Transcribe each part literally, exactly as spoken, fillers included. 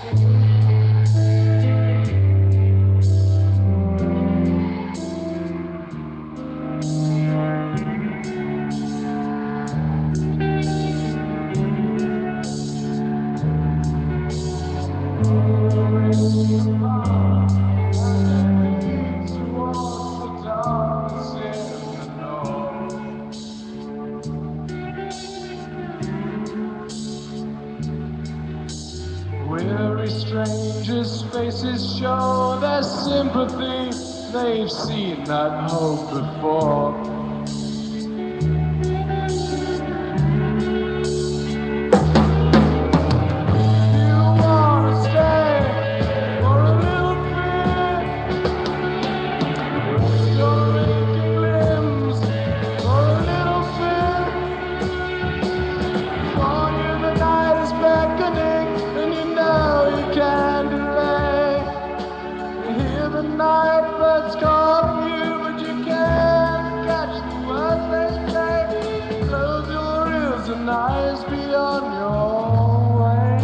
Weary strangers' faces show their sympathy. They've seen that hope before. You wanna stay for a little bit? Your aching limbs for a little bit. For you the night is beckoning, and you know you can't delay. You hear the night birds call you, but you can't catch the words they say. Close your ears and eyes beyond your way.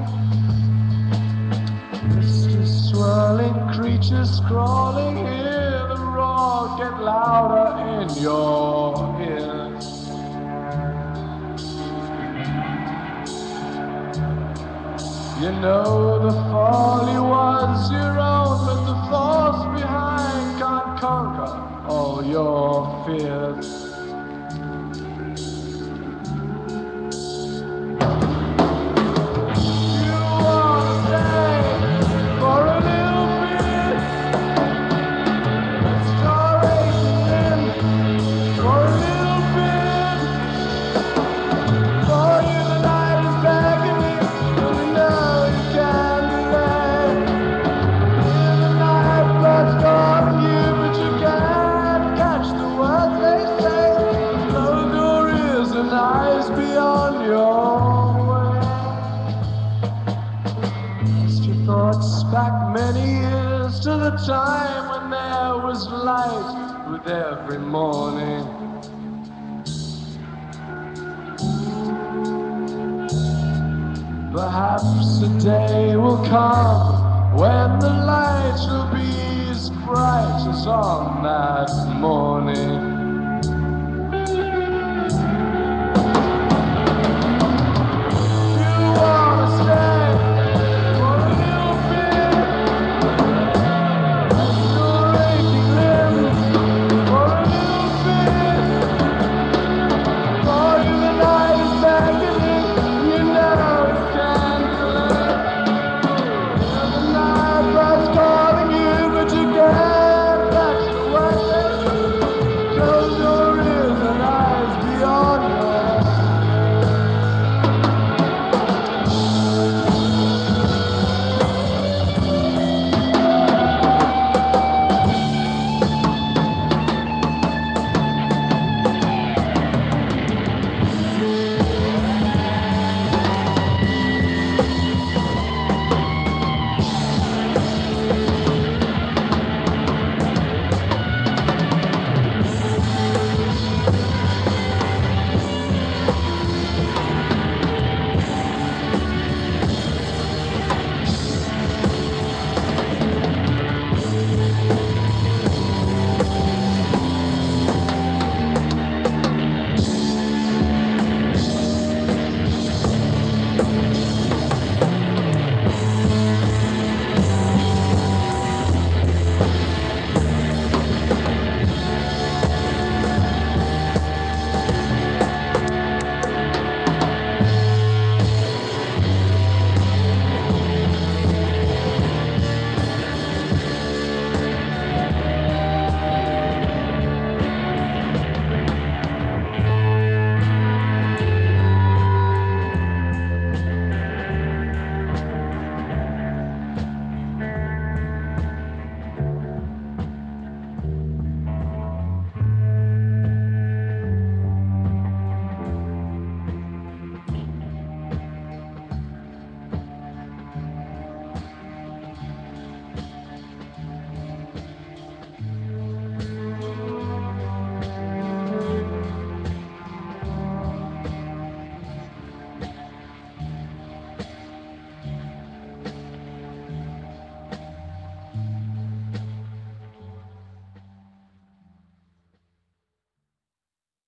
Misty swirling creatures crawling, hear the roar get louder in your ears. You know the folly was your own, but the force behind can't conquer all your fears. You wanna stay for a little bit? Start racing for a little bit. For you the night is beckoning, and you know you can't delay. Hear the night birds call you, but you can't catch the words they say. Close your ears and eyes beyond your way. Cast your thoughts back many years to the time when there was light with every morning. Perhaps a day will come when the light will be as bright as on that morning. You wanna stay